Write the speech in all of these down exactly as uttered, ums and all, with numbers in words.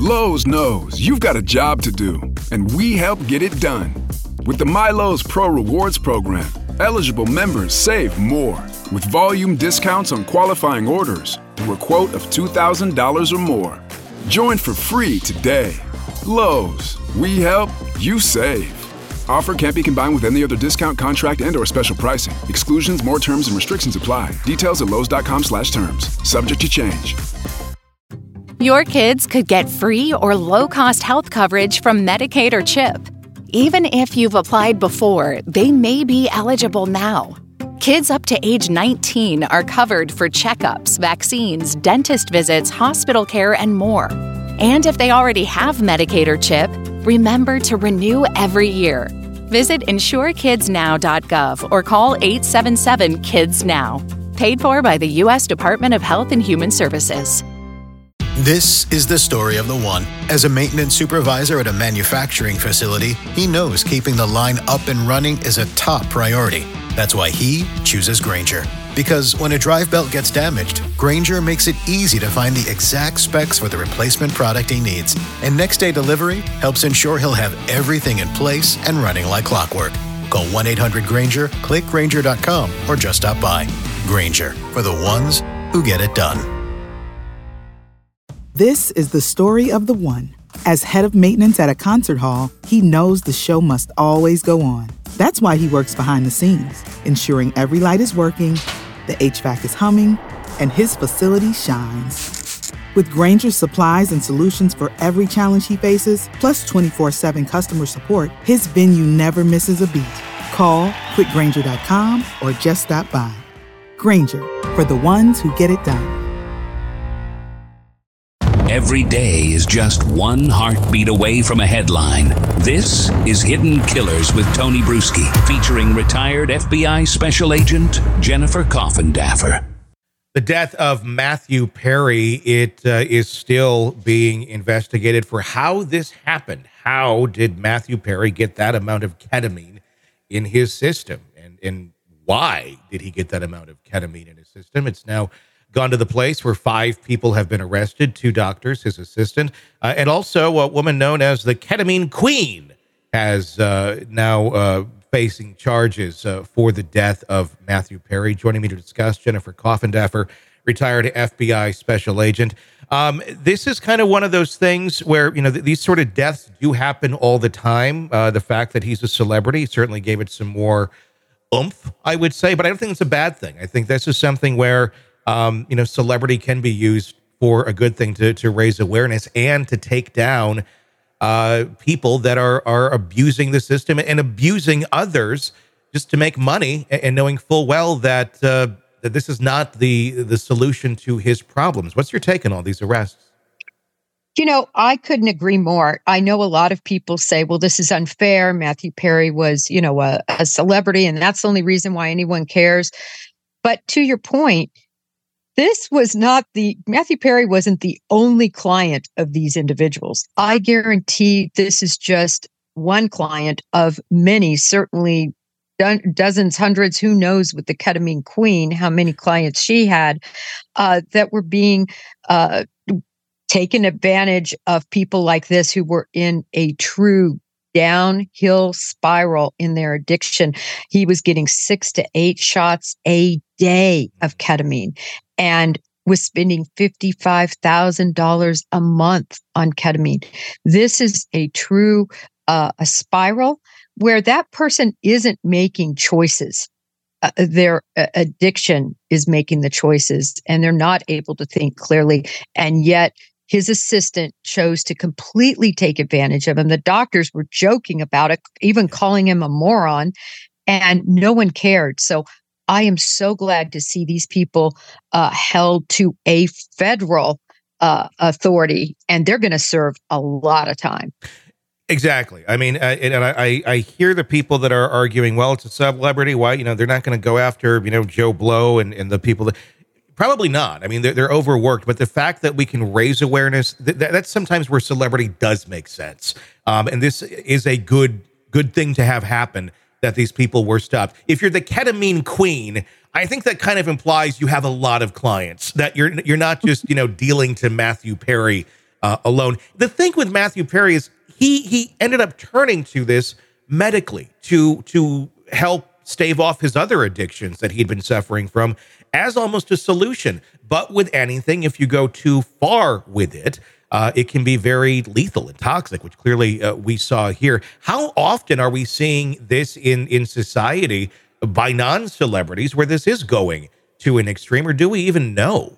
Lowe's knows you've got a job to do, and we help get it done. With the MyLowe's Pro Rewards program, eligible members save more with volume discounts on qualifying orders through a quote of two thousand dollars or more. Join for free today. Lowe's, we help, you save. Offer can't be combined with any other discount, contract, and or special pricing. Exclusions, more terms, and restrictions apply. Details at lowes.com slash terms. Subject to change. Your kids could get free or low-cost health coverage from Medicaid or CHIP. Even if you've applied before, they may be eligible now. Kids up to age nineteen are covered for checkups, vaccines, dentist visits, hospital care, and more. And if they already have Medicaid or CHIP, remember to renew every year. Visit insure kids now dot gov or call eight seven seven kids now. Paid for by the U S Department of Health and Human Services. This is the story of the one. As a maintenance supervisor at a manufacturing facility, he knows keeping the line up and running is a top priority. That's why he chooses Grainger. Because when a drive belt gets damaged, Grainger makes it easy to find the exact specs for the replacement product he needs. And next day delivery helps ensure he'll have everything in place and running like clockwork. Call one eight hundred Grainger, click Grainger dot com, or just stop by. Grainger, for the ones who get it done. This is the story of the one. As head of maintenance at a concert hall, he knows the show must always go on. That's why he works behind the scenes, ensuring every light is working, the H V A C is humming, and his facility shines. With Grainger's supplies and solutions for every challenge he faces, plus twenty-four seven customer support, his venue never misses a beat. Call quick grainger dot com or just stop by. Grainger, for the ones who get it done. Every day is just one heartbeat away from a headline. This is Hidden Killers with Tony Bruschi, featuring retired F B I Special Agent Jennifer Coffindaffer. The death of Matthew Perry, it uh, is still being investigated for how this happened. How did Matthew Perry get that amount of ketamine in his system? And, and why did he get that amount of ketamine in his system? It's now gone to the place where five people have been arrested, two doctors, his assistant, uh, and also a woman known as the Ketamine Queen has uh, now uh, facing charges uh, for the death of Matthew Perry. Joining me to discuss, Jennifer Coffindaffer, retired F B I Special Agent. Um, this is kind of one of those things where, you know, th- these sort of deaths do happen all the time. Uh, the fact that he's a celebrity certainly gave it some more oomph, I would say, but I don't think it's a bad thing. I think this is something where Um, you know, celebrity can be used for a good thing to to raise awareness and to take down uh, people that are are abusing the system and abusing others just to make money, and, and knowing full well that uh, that this is not the the solution to his problems. What's your take on all these arrests? You know, I couldn't agree more. I know a lot of people say, well, this is unfair. Matthew Perry was, you know, a, a celebrity, and that's the only reason why anyone cares. But to your point, this was not the, Matthew Perry wasn't the only client of these individuals. I guarantee this is just one client of many, certainly do- dozens, hundreds, who knows with the Ketamine Queen, how many clients she had uh, that were being uh, taken advantage of people like this who were in a true downhill spiral in their addiction. He was getting six to eight shots a day of ketamine and was spending fifty-five thousand dollars a month on ketamine. This is a true uh, a spiral where that person isn't making choices. Uh, their uh, addiction is making the choices, and they're not able to think clearly. And yet his assistant chose to completely take advantage of him. The doctors were joking about it, even calling him a moron, and no one cared. So I am so glad to see these people uh, held to a federal uh, authority, and they're going to serve a lot of time. Exactly. I mean, uh, and I, I hear the people that are arguing, well, it's a celebrity. Why, you know, they're not going to go after, you know, Joe Blow and, and the people that probably not. I mean, they're, they're overworked, but the fact that we can raise awareness, th- that's sometimes where celebrity does make sense. Um, and this is a good, good thing to have happen, that these people were stopped. If you're the Ketamine Queen, I think that kind of implies you have a lot of clients, that you're, you're not just, you know, dealing to Matthew Perry uh, alone. The thing with Matthew Perry is he he ended up turning to this medically to to help stave off his other addictions that he'd been suffering from as almost a solution. But with anything, if you go too far with it, uh, it can be very lethal and toxic, which clearly uh, we saw here. How often are we seeing this in, in society by non-celebrities where this is going to an extreme, or do we even know?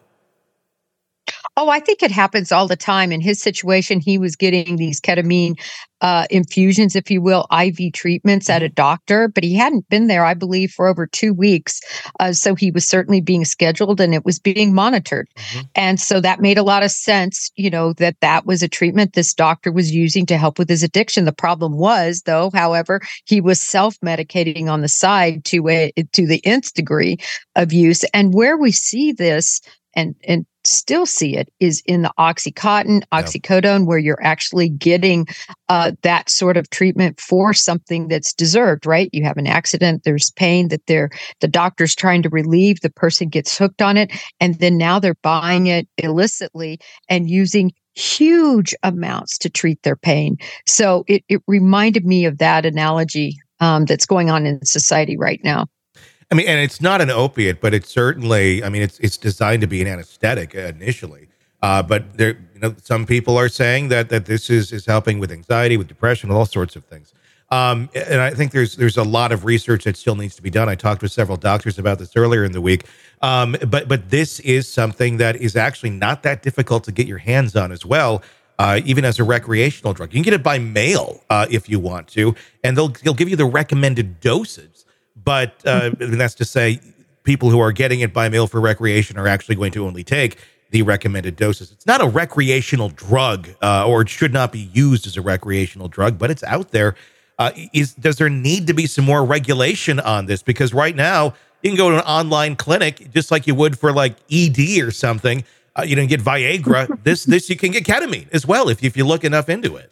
Oh, I think it happens all the time. In his situation, he was getting these ketamine uh, infusions, if you will, I V treatments at a doctor, but he hadn't been there, I believe, for over two weeks. Uh, so he was certainly being scheduled and it was being monitored. Mm-hmm. And so that made a lot of sense, you know, that that was a treatment this doctor was using to help with his addiction. The problem was, though, however, he was self-medicating on the side to a, to the nth degree of use. And where we see this, and and still see it, is in the Oxycontin, oxycodone, yep. where you're actually getting uh, that sort of treatment for something that's deserved, right? You have an accident, there's pain that they're, the doctor's trying to relieve, the person gets hooked on it, and then now they're buying it illicitly and using huge amounts to treat their pain. So it, it reminded me of that analogy um, that's going on in society right now. I mean, and it's not an opiate, but it's certainly, I mean, it's it's designed to be an anesthetic initially. Uh, but there, you know, some people are saying that that this is is helping with anxiety, with depression, with all sorts of things. Um, and I think there's there's a lot of research that still needs to be done. I talked with several doctors about this earlier in the week. Um, but but this is something that is actually not that difficult to get your hands on as well. Uh, even as a recreational drug, you can get it by mail uh, if you want to, and they'll they'll give you the recommended dosage. But uh, and that's to say, people who are getting it by mail for recreation are actually going to only take the recommended doses. It's not a recreational drug, uh, or it should not be used as a recreational drug, but it's out there. Uh, is does there need to be some more regulation on this? Because right now, you can go to an online clinic, just like you would for like E D or something. Uh, you can get Viagra. this this you can get ketamine as well if if you look enough into it.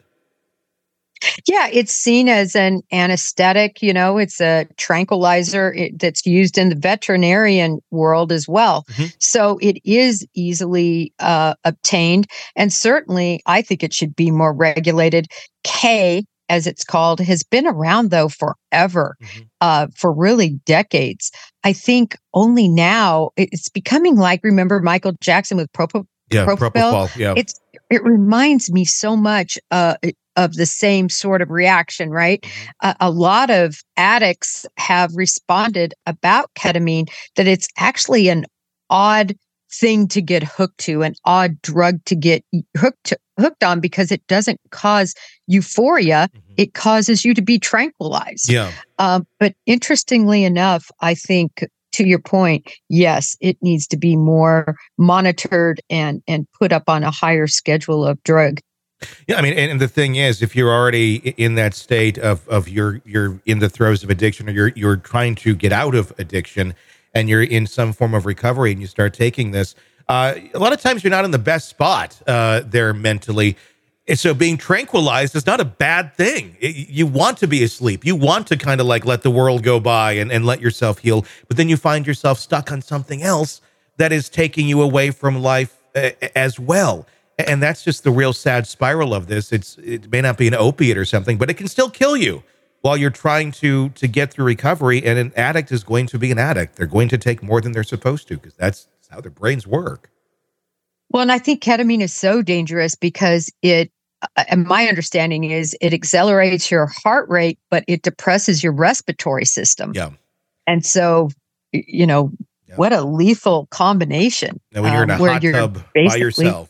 Yeah, it's seen as an anesthetic, you know, it's a tranquilizer it, that's used in the veterinarian world as well. Mm-hmm. So it is easily uh, obtained. And certainly, I think it should be more regulated. K, as it's called, has been around, though, forever, mm-hmm. uh, for really decades. I think only now it's becoming like, remember Michael Jackson with Propofol? Yeah, Propofol. Yeah. It's, it reminds me so much uh, of the same sort of reaction, right? Mm-hmm. Uh, a lot of addicts have responded about ketamine that it's actually an odd thing to get hooked to, an odd drug to get hooked to, hooked on, because it doesn't cause euphoria. Mm-hmm. It causes you to be tranquilized. Yeah. Um, but interestingly enough, I think, to your point, yes, it needs to be more monitored and and put up on a higher schedule of drug. Yeah, I mean, and, and the thing is, if you're already in that state of of you're you're in the throes of addiction, or you're you're trying to get out of addiction, and you're in some form of recovery, and you start taking this, uh, a lot of times you're not in the best spot uh, there mentally. And so being tranquilized is not a bad thing. It, you want to be asleep. You want to kind of like let the world go by and, and let yourself heal. But then you find yourself stuck on something else that is taking you away from life uh, as well. And that's just the real sad spiral of this. It's It may not be an opiate or something, but it can still kill you while you're trying to to get through recovery. And an addict is going to be an addict. They're going to take more than they're supposed to, because that's how their brains work. Well, and I think ketamine is so dangerous because it, and my understanding is it accelerates your heart rate, but it depresses your respiratory system. Yeah. And so, you know, yeah. what a lethal combination. And when you're um, in a hot tub by yourself.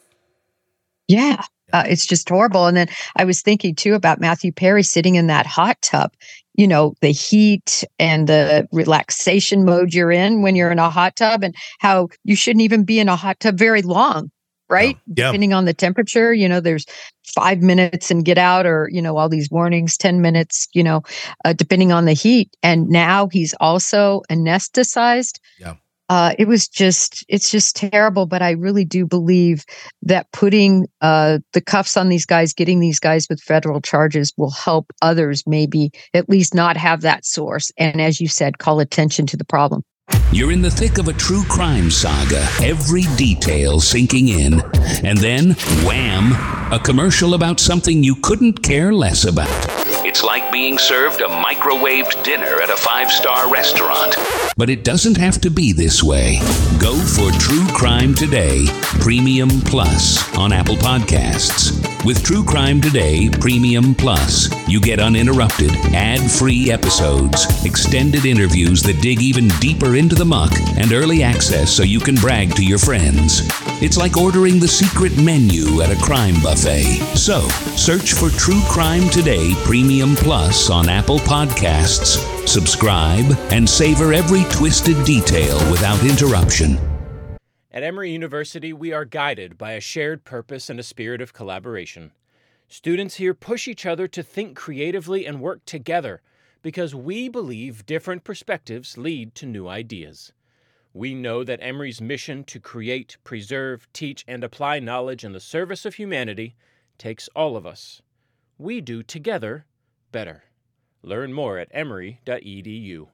Yeah. Uh, it's just horrible. And then I was thinking too about Matthew Perry sitting in that hot tub, you know, the heat and the relaxation mode you're in when you're in a hot tub, and how you shouldn't even be in a hot tub very long, right? Yeah. Depending on the temperature, you know, there's five minutes and get out, or, you know, all these warnings, ten minutes, you know, uh, depending on the heat. And now he's also anesthetized. Yeah. Uh, it was just, it's just terrible. But I really do believe that putting uh, the cuffs on these guys, getting these guys with federal charges, will help others maybe at least not have that source. And as you said, call attention to the problem. You're in the thick of a true crime saga, every detail sinking in, and then, wham, a commercial about something you couldn't care less about. It's like being served a microwaved dinner at a five-star restaurant. But it doesn't have to be this way. Go for True Crime Today Premium Plus on Apple Podcasts. With True Crime Today Premium Plus, you get uninterrupted, ad-free episodes, extended interviews that dig even deeper into the muck, and early access so you can brag to your friends. It's like ordering the secret menu at a crime buffet. So, search for True Crime Today Premium Plus on Apple Podcasts, subscribe, and savor every twisted detail without interruption. At Emory University, we are guided by a shared purpose and a spirit of collaboration. Students here push each other to think creatively and work together because we believe different perspectives lead to new ideas. We know that Emory's mission to create, preserve, teach, and apply knowledge in the service of humanity takes all of us. We do together better. Learn more at emory dot e d u.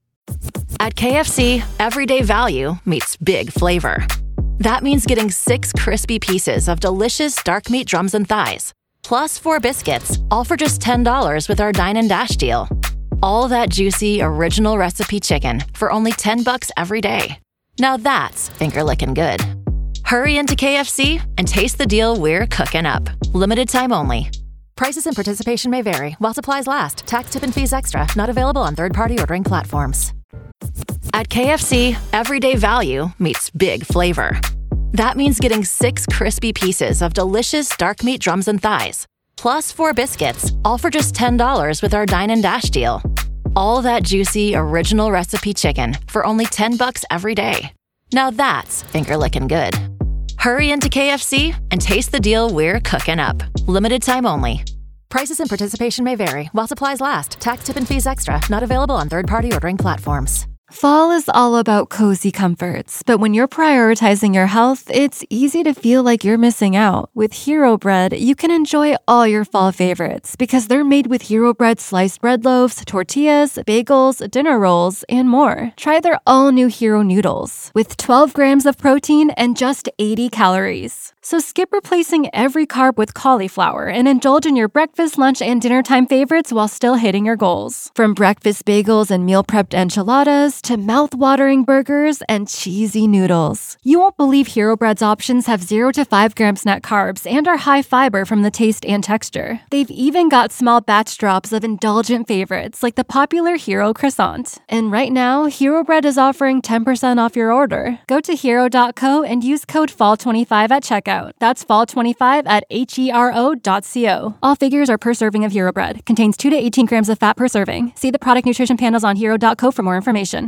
At K F C, everyday value meets big flavor. That means getting six crispy pieces of delicious dark meat drums and thighs, plus four biscuits, all for just ten dollars with our Dine and Dash deal. All that juicy, original recipe chicken for only ten bucks every day. Now that's finger-licking good. Hurry into K F C and taste the deal we're cooking up. Limited time only. Prices and participation may vary while supplies last. Tax, tip, and fees extra. Not available on third-party ordering platforms. At K F C, everyday value meets big flavor. That means getting six crispy pieces of delicious dark meat drums and thighs, plus four biscuits, all for just ten dollars with our Dine and Dash deal. All that juicy, original recipe chicken for only ten bucks every day. Now that's finger-licking good. Hurry into K F C and taste the deal we're cooking up. Limited time only. Prices and participation may vary while supplies last. Tax, tip, and fees extra. Not available on third-party ordering platforms. Fall is all about cozy comforts, but when you're prioritizing your health, it's easy to feel like you're missing out. With Hero Bread, you can enjoy all your fall favorites because they're made with Hero Bread sliced bread loaves, tortillas, bagels, dinner rolls, and more. Try their all-new Hero Noodles with twelve grams of protein and just eighty calories. So skip replacing every carb with cauliflower and indulge in your breakfast, lunch, and dinner time favorites while still hitting your goals. From breakfast bagels and meal prepped enchiladas to mouth-watering burgers and cheesy noodles. You won't believe Hero Bread's options have zero to five grams net carbs and are high fiber from the taste and texture. They've even got small batch drops of indulgent favorites like the popular Hero Croissant. And right now, Hero Bread is offering ten percent off your order. Go to hero dot co and use code fall twenty-five at checkout. That's fall twenty-five at hero dot co. All figures are per serving of Hero Bread. Contains two to eighteen grams of fat per serving. See the product nutrition panels on hero dot co for more information.